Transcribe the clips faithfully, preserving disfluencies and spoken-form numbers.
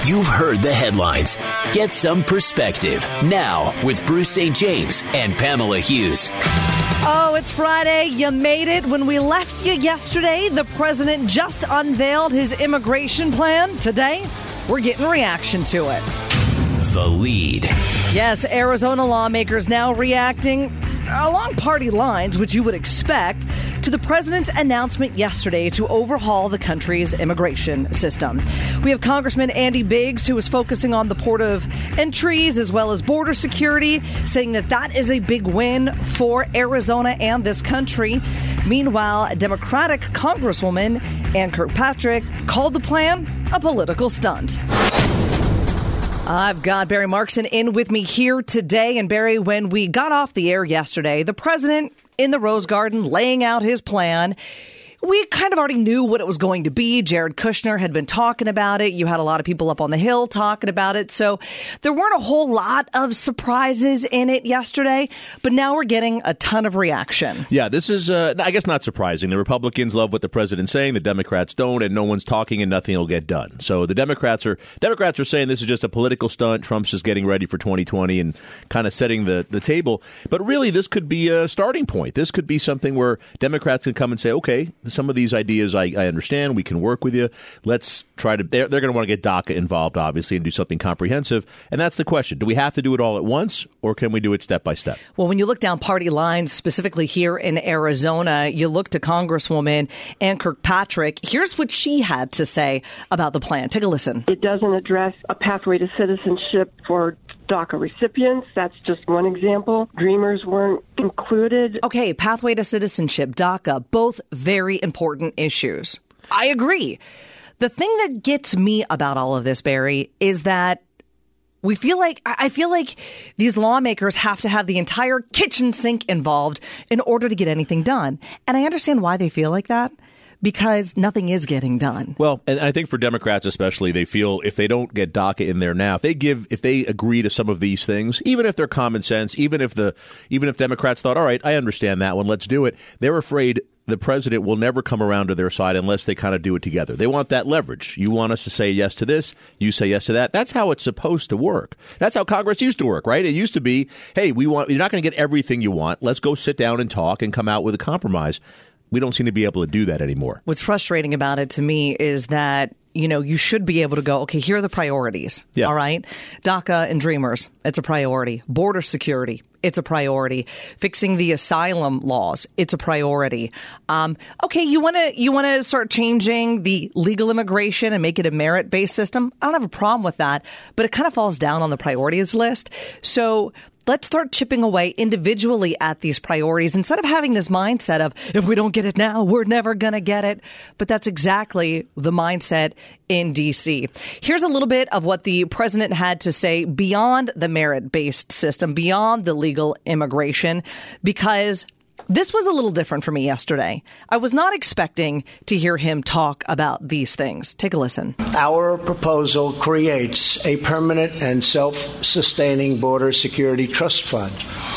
You've heard the headlines. Get some perspective now with Bruce Saint James and Pamela Hughes. Oh, it's Friday. You made it. When we left you yesterday, the president just unveiled his immigration plan. Today, we're getting reaction to it. The Lead. Yes, Arizona lawmakers now reacting along party lines, which you would expect, to the president's announcement yesterday to overhaul the country's immigration system. We have Congressman Andy Biggs, who is focusing on the port of entries as well as border security, saying that that is a big win for Arizona and this country. Meanwhile, Democratic Congresswoman Ann Kirkpatrick called the plan a political stunt. I've got Barry Markson in with me here today. And Barry, when we got off the air yesterday, the president in the Rose Garden laying out his plan, we kind of already knew what it was going to be. Jared Kushner had been talking about it. You had a lot of people up on the Hill talking about it. So there weren't a whole lot of surprises in it yesterday. But now we're getting a ton of reaction. Yeah, this is, uh, I guess, not surprising. The Republicans love what the president's saying. The Democrats don't, and no one's talking, and nothing will get done. So the Democrats are Democrats are saying this is just a political stunt. Trump's just getting ready for twenty twenty and kind of setting the, the table. But really, this could be a starting point. This could be something where Democrats can come and say, okay, some of these ideas I, I understand. We can work with you. Let's try to. They're, they're going to want to get DACA involved, obviously, and do something comprehensive. And that's the question. Do we have to do it all at once, or can we do it step by step? Well, when you look down party lines, specifically here in Arizona, you look to Congresswoman Ann Kirkpatrick. Here's what she had to say about the plan. Take a listen. It doesn't address a pathway to citizenship for DACA recipients. That's just one example. Dreamers weren't included. Okay, pathway to citizenship, DACA, both very important issues. I agree. The thing that gets me about all of this, Barry, is that we feel like, I feel like these lawmakers have to have the entire kitchen sink involved in order to get anything done. And I understand why they feel like that. Because nothing is getting done. Well, and I think for Democrats especially, they feel if they don't get DACA in there now, if they give, if they agree to some of these things, even if they're common sense, even if the, even if Democrats thought, all right, I understand that one, let's do it, they're afraid the president will never come around to their side unless they kind of do it together. They want that leverage. You want us to say yes to this, you say yes to that. That's how it's supposed to work. That's how Congress used to work, right? It used to be, hey, we want, you're not going to get everything you want. Let's go sit down and talk and come out with a compromise. We don't seem to be able to do that anymore. What's frustrating about it to me is that, you know, you should be able to go, okay, here are the priorities. Yeah. All right. DACA and Dreamers, it's a priority. Border security, it's a priority. Fixing the asylum laws, it's a priority. Um, okay, you want to you want to start changing the legal immigration and make it a merit-based system? I don't have a problem with that, but it kind of falls down on the priorities list. So let's start chipping away individually at these priorities instead of having this mindset of, if we don't get it now, we're never going to get it. But that's exactly the mindset in D C. Here's a little bit of what the president had to say beyond the merit-based system, beyond the legal immigration, because this was a little different for me yesterday. I was not expecting to hear him talk about these things. Take a listen. Our proposal creates a permanent and self-sustaining border security trust fund.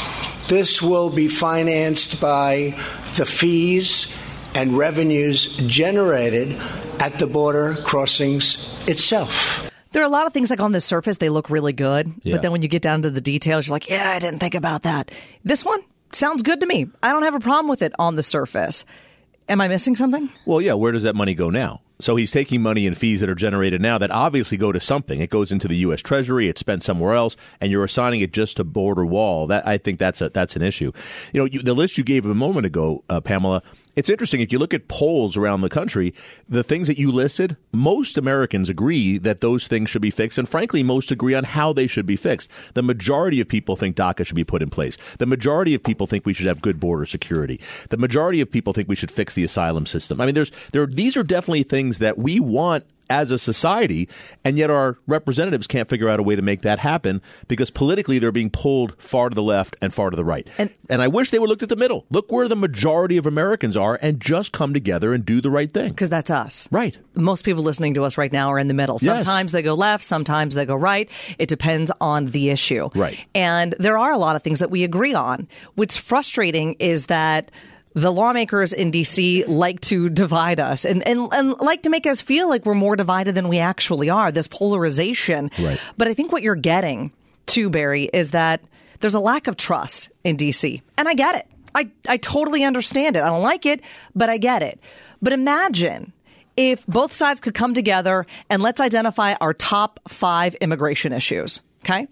This will be financed by the fees and revenues generated at the border crossings itself. There are a lot of things like on the surface, they look really good. Yeah. But then when you get down to the details, you're like, yeah, I didn't think about that. This one sounds good to me. I don't have a problem with it on the surface. Am I missing something? Well, yeah. Where does that money go now? So he's taking money and fees that are generated now that obviously go to something. It goes into the U S Treasury. It's spent somewhere else, and you're assigning it just to border wall. That I think that's a that's an issue. You know, you, the list you gave a moment ago, uh, Pamela. It's interesting. If you look at polls around the country, the things that you listed, most Americans agree that those things should be fixed. And frankly, most agree on how they should be fixed. The majority of people think DACA should be put in place. The majority of people think we should have good border security. The majority of people think we should fix the asylum system. I mean, there's there. These are definitely things that we want as a society, and yet our representatives can't figure out a way to make that happen because politically they're being pulled far to the left and far to the right. And, and I wish they would look at the middle. Look where the majority of Americans are and just come together and do the right thing. Because that's us. Right. Most people listening to us right now are in the middle. Sometimes yes. they go left, sometimes they go right. It depends on the issue. Right. And there are a lot of things that we agree on. What's frustrating is that the lawmakers in D C like to divide us and, and, and like to make us feel like we're more divided than we actually are, this polarization. Right. But I think what you're getting to, Barry, is that there's a lack of trust in D C. And I get it. I, I totally understand it. I don't like it, but I get it. But imagine if both sides could come together and let's identify our top five immigration issues. Okay.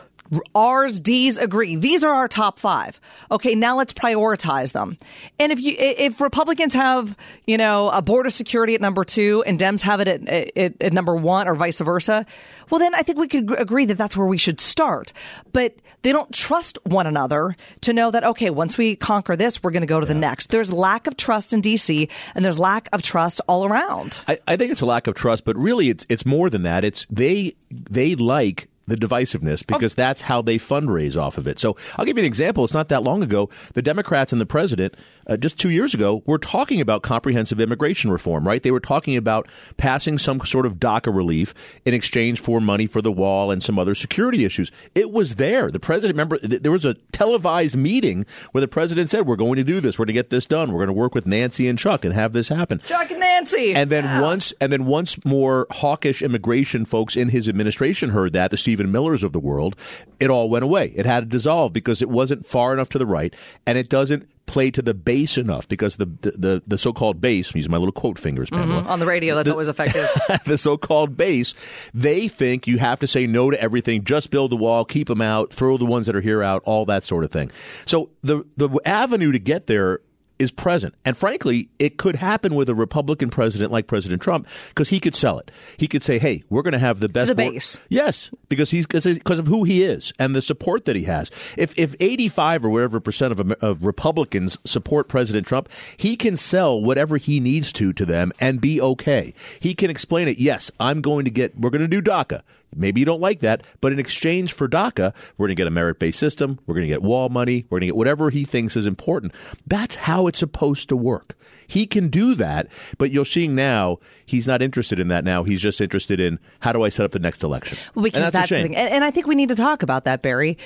R's, D's agree. These are our top five. Okay, now let's prioritize them. And if you, if Republicans have, you know, a border security at number two and Dems have it at, at, at number one or vice versa, well, then I think we could agree that that's where we should start. But they don't trust one another to know that, okay, once we conquer this, we're going to go to yeah. the next. There's lack of trust in D C and there's lack of trust all around. I, I think it's a lack of trust, but really it's it's more than that. It's they they like the divisiveness because oh. that's how they fundraise off of it. So I'll give you an example. It's not that long ago. The Democrats and the president, uh, just two years ago, were talking about comprehensive immigration reform, right? They were talking about passing some sort of DACA relief in exchange for money for the wall and some other security issues. It was there. The president, remember, th- there was a televised meeting where the president said, we're going to do this. We're going to get this done. We're going to work with Nancy and Chuck and have this happen. Chuck and Nancy. And then wow. once, and then once more hawkish immigration folks in his administration heard that, the Stephen Millers of the world, it all went away. It had to dissolve because it wasn't far enough to the right, and it doesn't play to the base enough because the the, the, the so-called base, I'm using my little quote fingers, Pamela. Mm-hmm. On the radio, that's the, always effective. The so-called base, they think you have to say no to everything, just build the wall, keep them out, throw the ones that are here out, all that sort of thing. So the the avenue to get there is present. And frankly, it could happen with a Republican president like President Trump because he could sell it. He could say, hey, we're going to have the best. To the base. Yes, because he's because of who he is and the support that he has. If if eighty-five or whatever percent of, of Republicans support President Trump, he can sell whatever he needs to to them and be okay. He can explain it. Yes, I'm going to get, we're going to do DACA. Maybe you don't like that, but in exchange for DACA, we're going to get a merit-based system. We're going to get wall money. We're going to get whatever he thinks is important. That's how it's supposed to work. He can do that, but you're seeing now he's not interested in that now. He's just interested in how do I set up the next election. Well, because and that's, that's the thing. And, and I think we need to talk about that, Barry.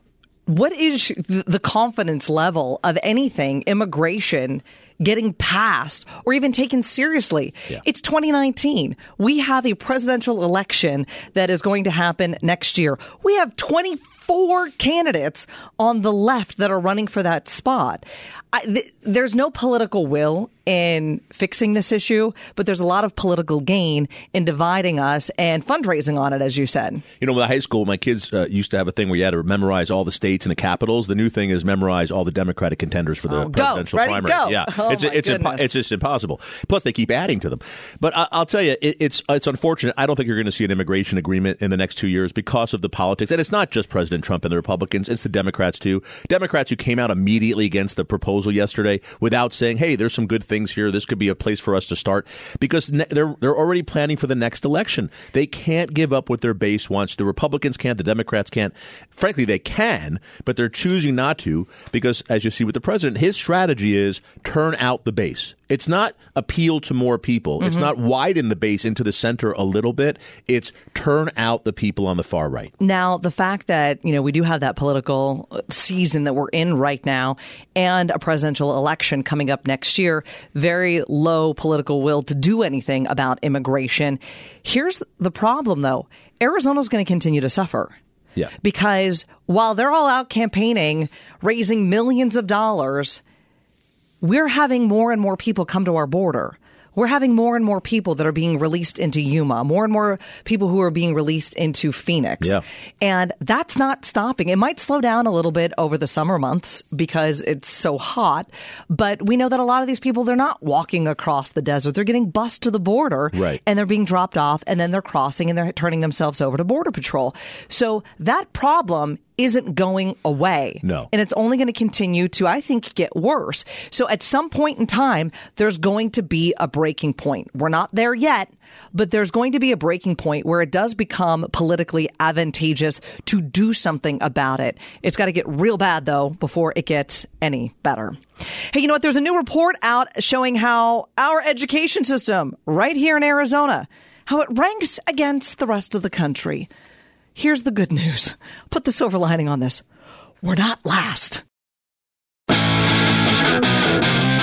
What is the confidence level of anything immigration getting passed or even taken seriously? Yeah. It's twenty nineteen. We have a presidential election that is going to happen next year. We have twenty-four candidates on the left that are running for that spot. I, th- there's no political will in fixing this issue, but there's a lot of political gain in dividing us and fundraising on it, as you said. You know, in high school, my kids uh, used to have a thing where you had to memorize all the states and the capitals. The new thing is memorize all the Democratic contenders for the oh, presidential go. Ready, primary. Go. Yeah, oh it's my it's impo- it's just impossible. Plus, they keep adding to them. But I- I'll tell you, it- it's it's unfortunate. I don't think you're going to see an immigration agreement in the next two years because of the politics. And it's not just President Trump and the Republicans; it's the Democrats too. Democrats who came out immediately against the proposal yesterday without saying, "Hey, there's some good things here. This could be a place for us to start," because ne- they're they're already planning for the next election. They can't give up what their base wants. The Republicans can't. The Democrats can't. Frankly, they can, but they're choosing not to because, as you see with the president, his strategy is turn out the base. It's not appeal to more people. Mm-hmm. It's not widen the base into the center a little bit. It's turn out the people on the far right. Now, the fact that, you know, we do have that political season that we're in right now and a presidential election coming up next year, very low political will to do anything about immigration. Here's the problem, though. Arizona's going to continue to suffer. Yeah. Because while they're all out campaigning, raising millions of dollars, we're having more and more people come to our border. We're having more and more people that are being released into Yuma, more and more people who are being released into Phoenix. Yeah. And that's not stopping. It might slow down a little bit over the summer months because it's so hot. But we know that a lot of these people, they're not walking across the desert. They're getting bused to the border. Right. And they're being dropped off and then they're crossing and they're turning themselves over to Border Patrol. So that problem isn't going away. No. And it's only going to continue to, I think, get worse. So at some point in time, there's going to be a breaking point. We're not there yet, but there's going to be a breaking point where it does become politically advantageous to do something about it. It's got to get real bad, though, before it gets any better. Hey, you know what? There's a new report out showing how our education system right here in Arizona, how it ranks against the rest of the country. Here's the good news. Put the silver lining on this. We're not last.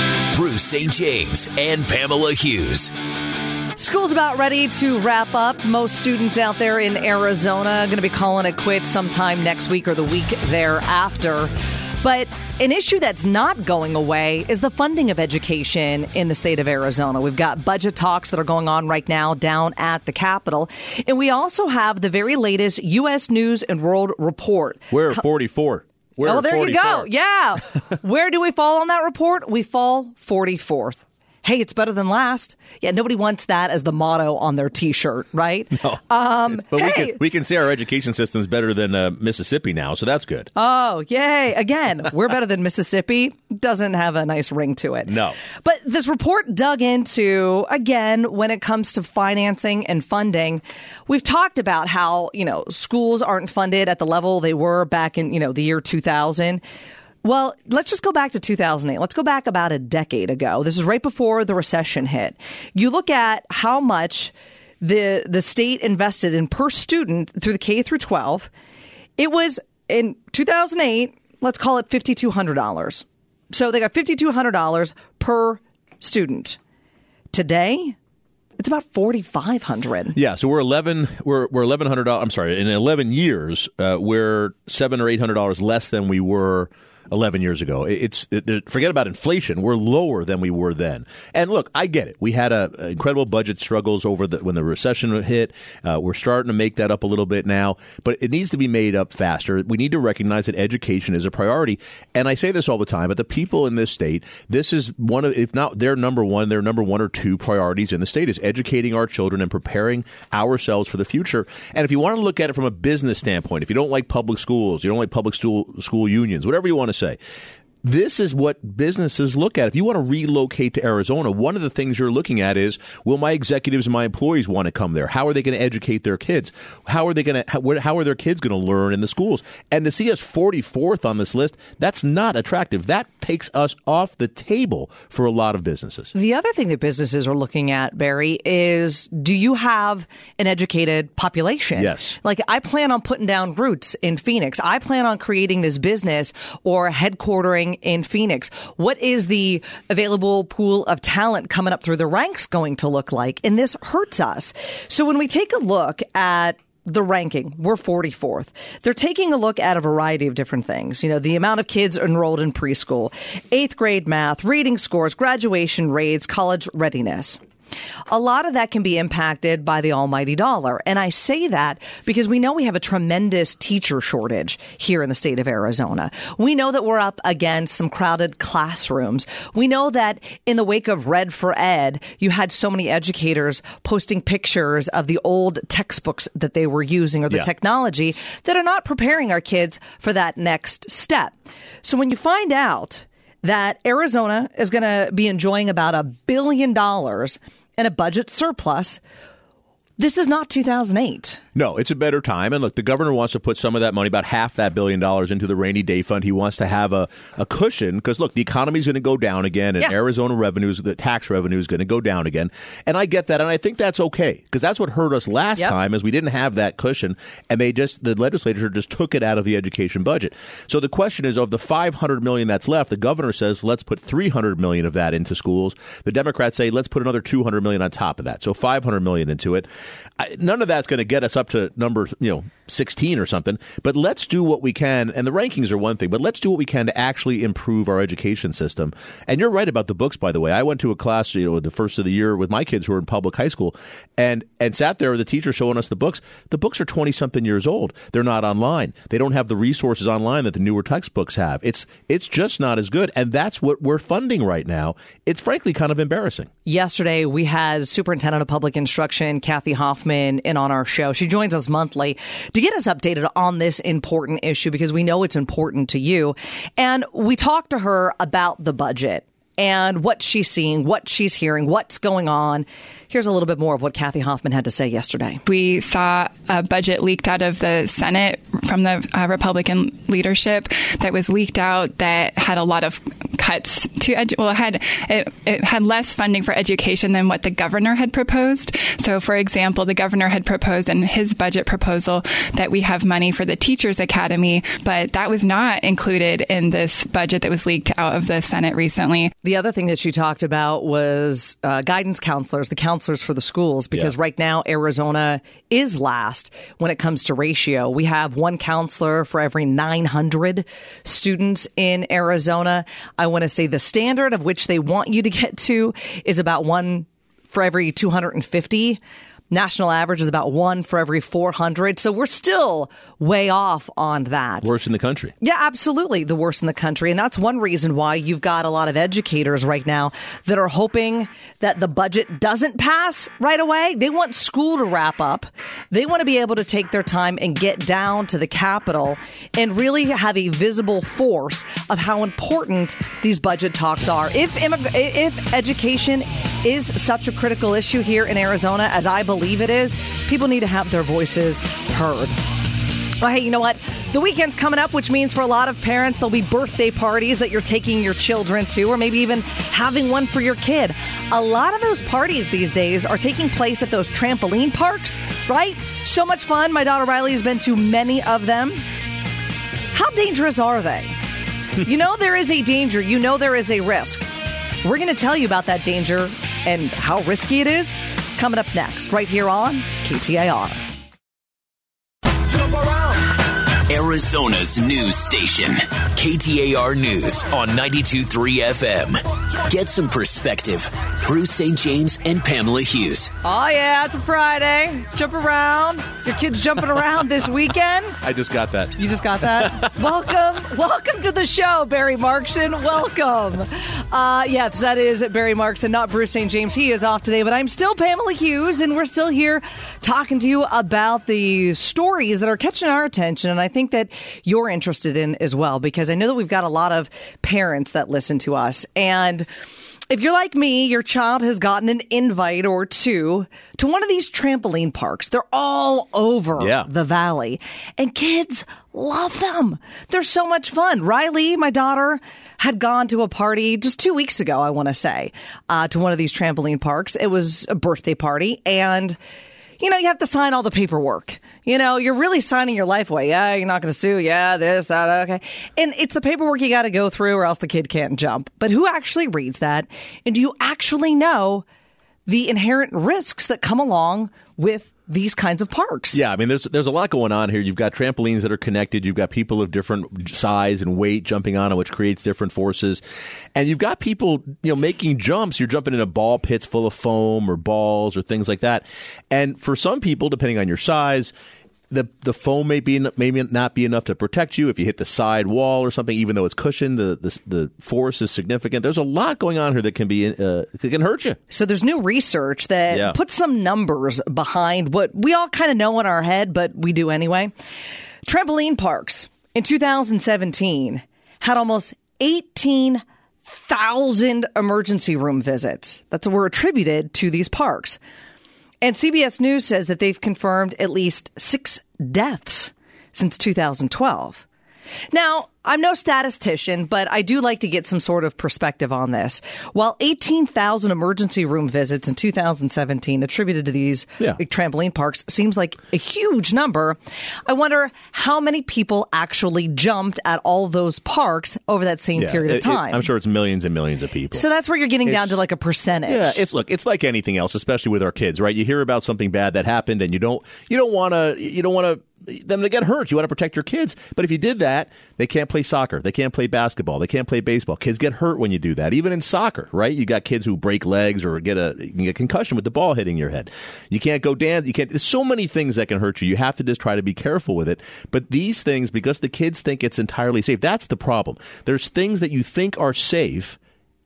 Bruce Saint James and Pamela Hughes. School's about ready to wrap up. Most students out there in Arizona are going to be calling it quits sometime next week or the week thereafter. But an issue that's not going away is the funding of education in the state of Arizona. We've got budget talks that are going on right now down at the Capitol. And we also have the very latest U S News and World Report. We're forty-four. We're oh, there forty-four. You go. Yeah. Where do we fall on that report? We fall forty-fourth. Hey, it's better than last. Yeah, nobody wants that as the motto on their T-shirt, right? No. Um, but hey. we can we can say our education system is better than uh, Mississippi now, so that's good. Oh, yay. Again, we're better than Mississippi. Doesn't have a nice ring to it. No. But this report dug into, again, when it comes to financing and funding, we've talked about how, you know, schools aren't funded at the level they were back in, you know, the year two thousand. Well, let's just go back to two thousand eight. Let's go back about a decade ago. This is right before the recession hit. You look at how much the the state invested in per student through the K through twelve. It was in two thousand eight, let's call it five thousand two hundred dollars. So they got five thousand two hundred dollars per student. Today, it's about four thousand five hundred dollars. Yeah, so we're eleven. We're we're eleven hundred dollars. I'm sorry, in eleven years, uh, we're seven or eight hundred dollars less than we were eleven years ago. It's it, forget about inflation. We're lower than we were then. And look, I get it. We had a, a incredible budget struggles over the when the recession hit. Uh, we're starting to make that up a little bit now, but it needs to be made up faster. We need to recognize that education is a priority. And I say this all the time, but the people in this state, this is one of, if not their number one, their number one or two priorities in the state is educating our children and preparing ourselves for the future. And if you want to look at it from a business standpoint, if you don't like public schools, you don't like public school school unions, whatever you want to say, this is what businesses look at. If you want to relocate to Arizona, one of the things you're looking at is, will my executives and my employees want to come there? How are they going to educate their kids? How are they going to? How, how are their kids going to learn in the schools? And to see us forty-fourth on this list, that's not attractive. That takes us off the table for a lot of businesses. The other thing that businesses are looking at, Barry, is do you have an educated population? Yes. Like, I plan on putting down roots in Phoenix. I plan on creating this business or headquartering in Phoenix. What is the available pool of talent coming up through the ranks going to look like? And this hurts us. So when we take a look at the ranking, we're forty-fourth. They're taking a look at a variety of different things. You know, the amount of kids enrolled in preschool, eighth grade math, reading scores, graduation rates, college readiness. A lot of that can be impacted by the almighty dollar. And I say that because we know we have a tremendous teacher shortage here in the state of Arizona. We know that we're up against some crowded classrooms. We know that in the wake of Red for Ed, you had so many educators posting pictures of the old textbooks that they were using or the yeah. technology that are not preparing our kids for that next step. So when you find out that Arizona is going to be enjoying about a billion dollars in a budget surplus, this is not two thousand eight. No, it's a better time. And look, the governor wants to put some of that money, about half that billion dollars, into the rainy day fund. He wants to have a, a cushion because, look, the economy is going to go down again, and yeah. Arizona revenues, the tax revenue is going to go down again. And I get that, and I think that's okay because that's what hurt us last yep. time is we didn't have that cushion, and they just the legislature just took it out of the education budget. So the question is, of the five hundred million dollars that's left, the governor says, let's put three hundred million dollars of that into schools. The Democrats say, let's put another two hundred million dollars on top of that. So five hundred million dollars into it. I, none of that's going to get us up to number, you know, sixteen or something. But let's do what we can. And the rankings are one thing, but let's do what we can to actually improve our education system. And you're right about the books, by the way. I went to a class, you know, the first of the year with my kids who were in public high school and, and sat there with the teacher showing us the books. The books are twenty-something years old. They're not online. They don't have the resources online that the newer textbooks have. It's, it's just not as good. And that's what we're funding right now. It's frankly kind of embarrassing. Yesterday, we had Superintendent of Public Instruction, Kathy Hoffman, in on our show. She joins us monthly to get us updated on this important issue because we know it's important to you. And we talked to her about the budget and what she's seeing, what she's hearing, what's going on. Here's a little bit more of what Kathy Hoffman had to say yesterday. We saw a budget leaked out of the Senate from the uh, Republican leadership that was leaked out that had a lot of cuts to edu- well, it had it, it had less funding for education than what the governor had proposed. So, for example, the governor had proposed in his budget proposal that we have money for the Teachers Academy, but that was not included in this budget that was leaked out of the Senate recently. The other thing that she talked about was uh, guidance counselors, the counselors for the schools, because yeah. right now Arizona is last when it comes to ratio. We have one counselor for every nine hundred students in Arizona. I want to say the standard of which they want you to get to is about one for every two hundred fifty. National average is about one for every four hundred. So we're still way off on that. Worst in the country. Yeah, absolutely. The worst in the country. And that's one reason why you've got a lot of educators right now that are hoping that the budget doesn't pass right away. They want school to wrap up. They want to be able to take their time and get down to the Capitol and really have a visible force of how important these budget talks are. If immig- if education is such a critical issue here in Arizona, as I believe believe it is, people need to have their voices heard. Well, hey, you know what? The weekend's coming up, which means for a lot of parents, there'll be birthday parties that you're taking your children to, or maybe even having one for your kid. A lot of those parties these days are taking place at those trampoline parks, right? So much fun. My daughter Riley has been to many of them. How dangerous are they? You know there is a danger. You know there is a risk. We're going to tell you about that danger and how risky it is coming up next, right here on K T A R. Arizona's news station, K T A R News on ninety-two point three F M. Get some perspective. Bruce Saint James and Pamela Hughes. Oh, yeah, it's a Friday. Jump around. Your kids jumping around this weekend? I just got that. You just got that? welcome. Welcome to the show, Barry Markson. Welcome. Uh, yes, that is Barry Markson, not Bruce Saint James. He is off today, but I'm still Pamela Hughes, and we're still here talking to you about the stories that are catching our attention, and I think that you're interested in as well, because I know that we've got a lot of parents that listen to us, and if you're like me, your child has gotten an invite or two to one of these trampoline parks. They're all over yeah. the valley, and kids love them. They're so much fun. Riley, my daughter, had gone to a party just two weeks ago, I want to say, uh, to one of these trampoline parks. It was a birthday party, and you know, you have to sign all the paperwork. You know, you're really signing your life away. Yeah, you're not going to sue. Yeah, this, that, okay. And it's the paperwork you got to go through or else the kid can't jump. But who actually reads that? And do you actually know the inherent risks that come along with these kinds of parks? Yeah, I mean, there's there's a lot going on here. You've got trampolines that are connected. You've got people of different size and weight jumping on it, which creates different forces. And you've got people, you know, making jumps. You're jumping into ball pits full of foam or balls or things like that. And for some people, depending on your size, the the foam may be maybe not be enough to protect you if you hit the side wall or something. Even though it's cushioned, the the, the force is significant. There's a lot going on here that can be uh, that can hurt you. So there's new research that yeah. puts some numbers behind what we all kind of know in our head, but we do anyway. Trampoline parks in two thousand seventeen had almost eighteen thousand emergency room visits that were attributed to these parks. And C B S News says that they've confirmed at least six deaths since two thousand twelve. Now, I'm no statistician, but I do like to get some sort of perspective on this. While eighteen thousand emergency room visits in two thousand seventeen attributed to these yeah. trampoline parks seems like a huge number, I wonder how many people actually jumped at all those parks over that same yeah, period it, of time. It, I'm sure it's millions and millions of people. So that's where you're getting it's, down to like a percentage. Yeah, it's look, it's like anything else, especially with our kids, right? You hear about something bad that happened, and you don't you don't want to you don't want to. them to get hurt. You want to protect your kids. But if you did that, they can't play soccer. They can't play basketball. They can't play baseball. Kids get hurt when you do that. Even in soccer, right? You got kids who break legs or get a you can get concussion with the ball hitting your head. You can't go dance. You can't. There's so many things that can hurt you. You have to just try to be careful with it. But these things, because the kids think it's entirely safe, that's the problem. There's things that you think are safe,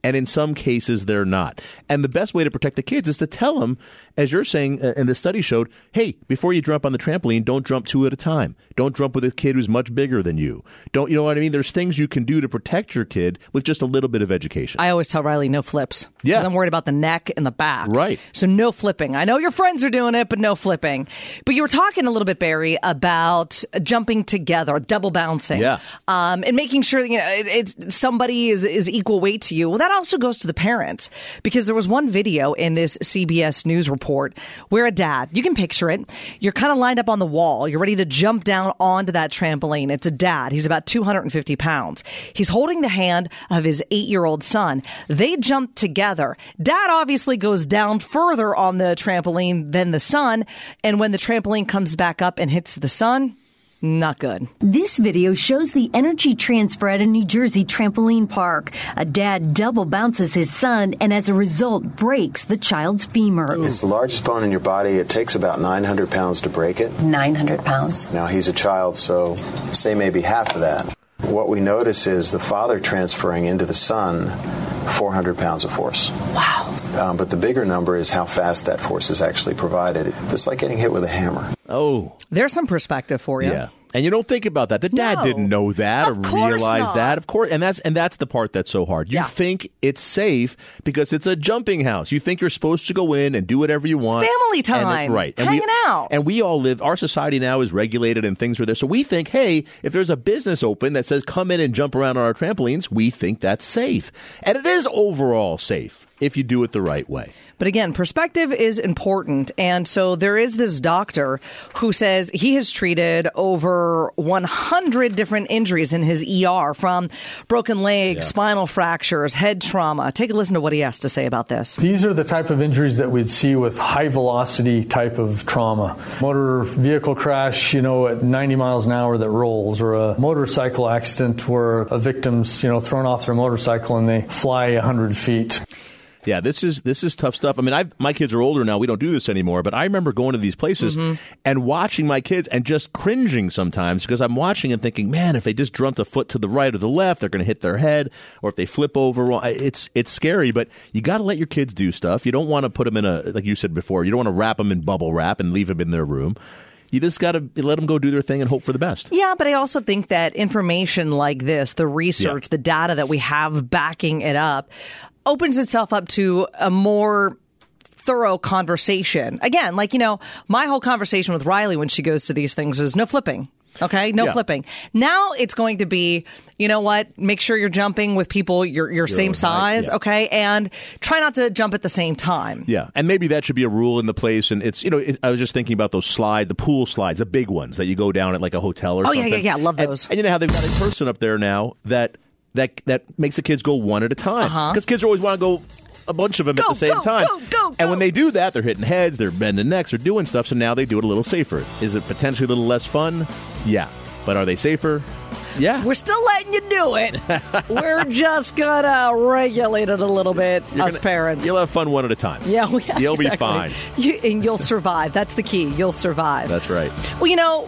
And in some cases, they're not. And the best way to protect the kids is to tell them, as you're saying, uh, and the study showed, hey, before you jump on the trampoline, don't jump two at a time. Don't jump with a kid who's much bigger than you. Don't, you know what I mean? There's things you can do to protect your kid with just a little bit of education. I always tell Riley no flips. Yeah. Because I'm worried about the neck and the back. Right. So no flipping. I know your friends are doing it, but no flipping. But you were talking a little bit, Barry, about jumping together, double bouncing. Yeah. Um, and making sure, you know, it, it, somebody is, is equal weight to you. Well, that also goes to the parents, because there was one video in this C B S News report where a dad, you can picture it, you're kind of lined up on the wall. You're ready to jump down onto that trampoline. It's a dad. He's about two hundred fifty pounds. He's holding the hand of his eight-year-old son. They jump together. Dad obviously goes down further on the trampoline than the son. And when the trampoline comes back up and hits the son, not good. This video shows the energy transfer at a New Jersey trampoline park. A dad double bounces his son and as a result breaks the child's femur. It's the largest bone in your body. It takes about nine hundred pounds to break it. nine hundred pounds. Now, he's a child, so say maybe half of that. What we notice is the father transferring into the son four hundred pounds of force. Wow. Um, but the bigger number is how fast that force is actually provided. It's like getting hit with a hammer. Oh. There's some perspective for you. Yeah. And you don't think about that. The dad No. didn't know that Of or course realize not. that. Of course. And that's and that's the part that's so hard. You Yeah. think it's safe because it's a jumping house. You think you're supposed to go in and do whatever you want. Family time. And, right. And Hanging we, out. And we all live, our society now is regulated and things are there. So we think, hey, if there's a business open that says come in and jump around on our trampolines, we think that's safe. And it is overall safe if you do it the right way. But again, perspective is important. And so there is this doctor who says he has treated over one hundred different injuries in his E R, from broken legs, Yeah. spinal fractures, head trauma. Take a listen to what he has to say about this. These are the type of injuries that we'd see with high velocity type of trauma. Motor vehicle crash, you know, at ninety miles an hour that rolls, or a motorcycle accident where a victim's, you know, thrown off their motorcycle and they fly one hundred feet. Yeah, this is this is tough stuff. I mean, I've, my kids are older now. We don't do this anymore. But I remember going to these places Mm-hmm. and watching my kids and just cringing sometimes because I'm watching and thinking, man, if they just jumped a foot to the right or the left, they're going to hit their head. Or if they flip over, it's it's scary. But you got to let your kids do stuff. You don't want to put them in a, like you said before, you don't want to wrap them in bubble wrap and leave them in their room. You just got to let them go do their thing and hope for the best. Yeah, but I also think that information like this, the research, Yeah. the data that we have backing it up, opens itself up to a more thorough conversation. Again, like, you know, my whole conversation with Riley when she goes to these things is no flipping. Okay, no Yeah. flipping. Now it's going to be, you know what? Make sure you're jumping with people your your same own height, size, yeah. okay? And try not to jump at the same time. Yeah, and maybe that should be a rule in the place. And it's, you know, it, I was just thinking about those slide, the pool slides, the big ones that you go down at like a hotel or Oh, yeah, something. yeah, yeah, love And- those. And, you know how they've got a person up there now that that that makes the kids go one at a time. Uh-huh. Because kids always want to go a bunch of them Go, at the same go, time. go, go, go. And when they do that, they're hitting heads, they're bending necks, they're doing stuff. So now they do it a little safer. Is it potentially a little less fun? Yeah. But are they safer? Yeah. We're still letting you do it. We're just gonna regulate it a little bit, You're us gonna- parents. You'll have fun one at a time. Yeah, well, yeah, You'll be exactly. fine. You, and you'll survive. That's the key. You'll survive. That's right. Well, you know,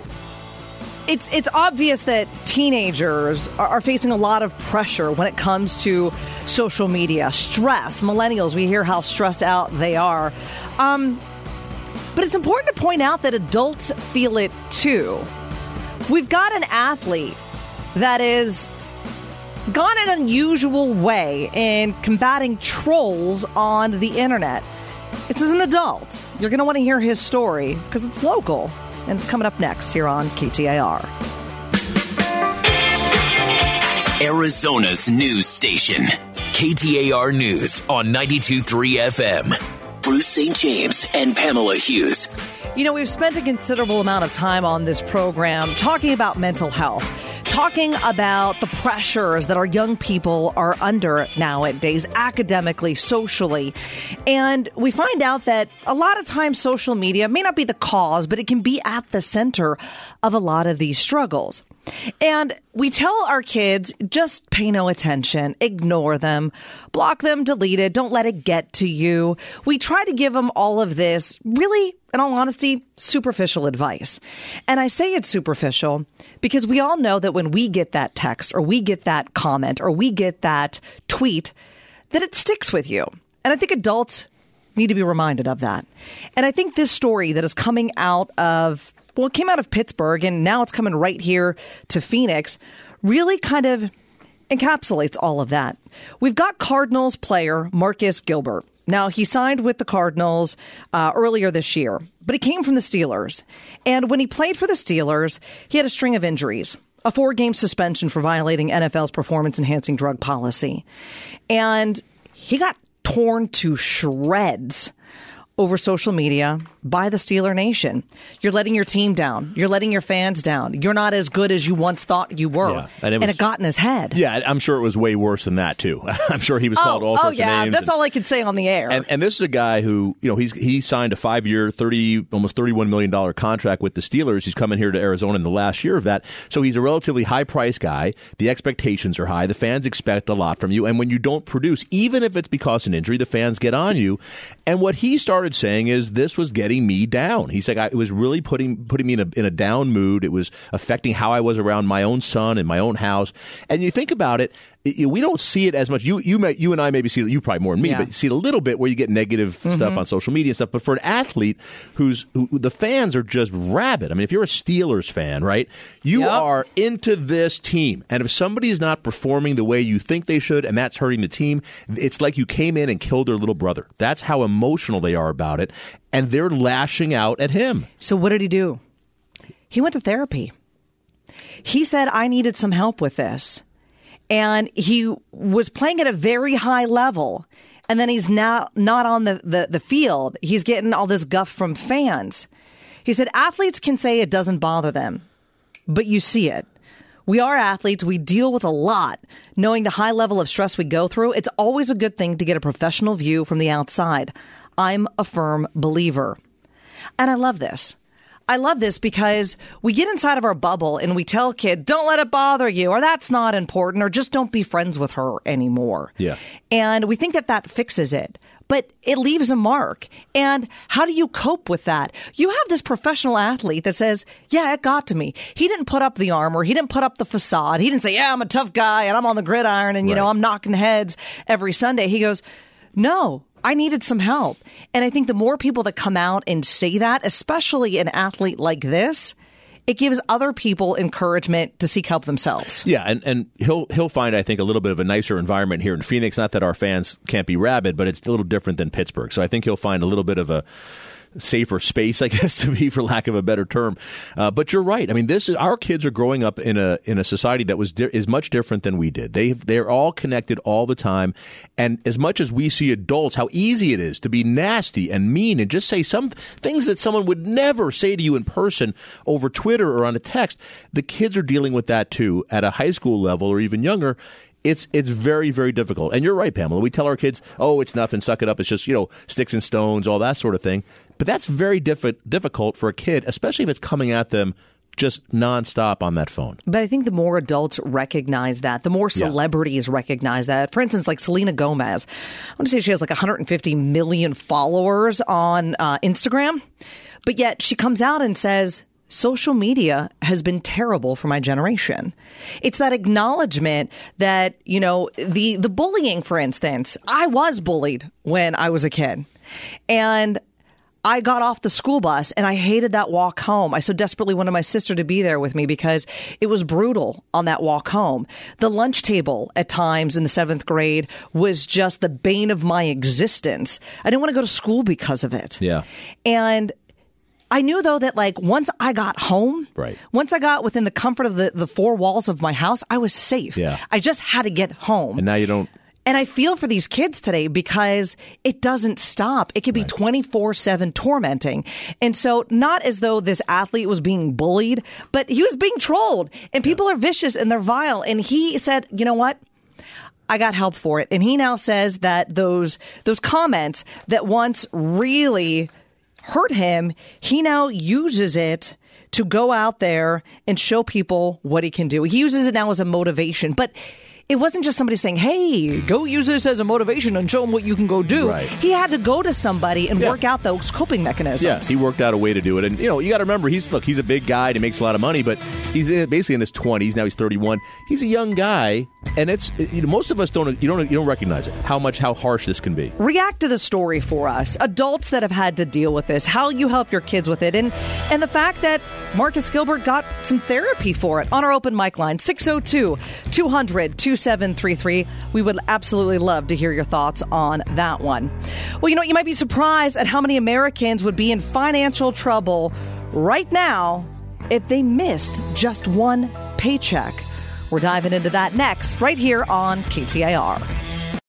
it's it's obvious that teenagers are, are facing a lot of pressure when it comes to social media, stress. Millennials, we hear how stressed out they are. Um, but it's important to point out that adults feel it too. We've got an athlete that is gone an unusual way in combating trolls on the internet. It's as an adult. You're going to want to hear his story because it's local, and it's coming up next here on K T A R. Arizona's news station. K T A R News on ninety-two point three F M. Bruce Saint James and Pamela Hughes. You know, we've spent a considerable amount of time on this program talking about mental health, talking about the pressures that our young people are under nowadays, academically, socially. And we find out that a lot of times social media may not be the cause, but it can be at the center of a lot of these struggles. And we tell our kids, just pay no attention, ignore them, block them, delete it, don't let it get to you. We try to give them all of this, really, in all honesty, superficial advice. And I say it's superficial because we all know that when we get that text or we get that comment or we get that tweet, that it sticks with you. And I think adults need to be reminded of that. And I think this story that is coming out of, well, it came out of Pittsburgh and now it's coming right here to Phoenix, really kind of encapsulates all of that. We've got Cardinals player Marcus Gilbert. Now, he signed with the Cardinals uh, earlier this year, but he came from the Steelers. And when he played for the Steelers, he had a string of injuries, a four-game suspension for violating N F L's performance-enhancing drug policy. And he got torn to shreds over social media by the Steeler Nation. You're letting your team down. You're letting your fans down. You're not as good as you once thought you were. Yeah, and, it was, and it got in his head. Yeah, I'm sure it was way worse than that, too. I'm sure he was called oh, all sorts oh, yeah, of names. That's and, all I could say on the air. And, and this is a guy who, you know, he's he signed a five-year, thirty, almost thirty-one million dollars contract with the Steelers. He's coming here to Arizona in the last year of that. So he's a relatively high-priced guy. The expectations are high. The fans expect a lot from you. And when you don't produce, even if it's because of an injury, the fans get on you. And what he started saying is this was getting me down. He said I, it was really putting putting me in a, in a down mood. It was affecting how I was around my own son and my own house. And you think about it, it we don't see it as much. You you may, you and I maybe see it, you probably more than me, yeah. but you see it a little bit where you get negative mm-hmm. stuff on social media and stuff. But for an athlete who's who, the fans are just rabid. I mean, if you're a Steelers fan, right, you yep. are into this team. And if somebody is not performing the way you think they should, and that's hurting the team, it's like you came in and killed their little brother. That's how emotional they are about it. And they're lashing out at him. So what did he do? He went to therapy. He said, I needed some help with this. And he was playing at a very high level. And then he's now not on the, the, the field. He's getting all this guff from fans. He said, athletes can say it doesn't bother them, but you see it. We are athletes. We deal with a lot. Knowing the high level of stress we go through, it's always a good thing to get a professional view from the outside. I'm a firm believer. And I love this. I love this because we get inside of our bubble and we tell kids, don't let it bother you, or that's not important, or just don't be friends with her anymore. Yeah. And we think that that fixes it. But it leaves a mark. And how do you cope with that? You have this professional athlete that says, yeah, it got to me. He didn't put up the armor. He didn't put up the facade. He didn't say, yeah, I'm a tough guy and I'm on the gridiron and, you right. know, I'm knocking heads every Sunday. He goes, no. I needed some help. And I think the more people that come out and say that, especially an athlete like this, it gives other people encouragement to seek help themselves. Yeah, and, and he'll he'll find, I think, a little bit of a nicer environment here in Phoenix. Not that our fans can't be rabid, but it's a little different than Pittsburgh. So I think he'll find a little bit of a safer space, I guess, to be, for lack of a better term. Uh, but you're right. I mean, this is, our kids are growing up in a in a society that was di- is much different than we did. They they're all connected all the time, and as much as we see adults how easy it is to be nasty and mean and just say some things that someone would never say to you in person over Twitter or on a text, the kids are dealing with that too at a high school level or even younger. It's it's very, very difficult. And you're right, Pamela. We tell our kids, oh, it's nothing, suck it up. It's just, you know, sticks and stones, all that sort of thing. But that's very diff- difficult for a kid, especially if it's coming at them just nonstop on that phone. But I think the more adults recognize that, the more celebrities yeah. recognize that. For instance, like Selena Gomez. I want to say she has like one hundred fifty million followers on uh, Instagram. But yet she comes out and says, social media has been terrible for my generation. It's that acknowledgement that, you know, the, the bullying, for instance, I was bullied when I was a kid. And I got off the school bus and I hated that walk home. I so desperately wanted my sister to be there with me because it was brutal on that walk home. The lunch table at times in the seventh grade was just the bane of my existence. I didn't want to go to school because of it. Yeah. And I knew, though, that like once I got home, right. once I got within the comfort of the, the four walls of my house, I was safe. Yeah. I just had to get home. And now you don't. And I feel for these kids today because it doesn't stop. It can be twenty-four seven tormenting. And so not as though this athlete was being bullied, but he was being trolled. And people yeah. are vicious and they're vile. And he said, you know what? I got help for it. And he now says that those those comments that once really hurt him, he now uses it to go out there and show people what he can do. He uses it now as a motivation. But it wasn't just somebody saying, hey, go use this as a motivation and show them what you can go do. Right. He had to go to somebody and Yeah. work out those coping mechanisms. Yes, he worked out a way to do it. And, you know, you got to remember, he's look, he's a big guy and he makes a lot of money, but he's in, basically in his twenties. Now he's thirty-one. He's a young guy, and it's you know, most of us don't you don't you don't recognize it, how much, how harsh this can be. React to the story for us. Adults that have had to deal with this, how you help your kids with it, and, and the fact that Marcus Gilbert got some therapy for it on our open mic line, six oh two, two hundred, twenty-seven thirty-three. We would absolutely love to hear your thoughts on that one. Well, you know, you might be surprised at how many Americans would be in financial trouble right now if they missed just one paycheck. We're diving into that next, right here on K T A R.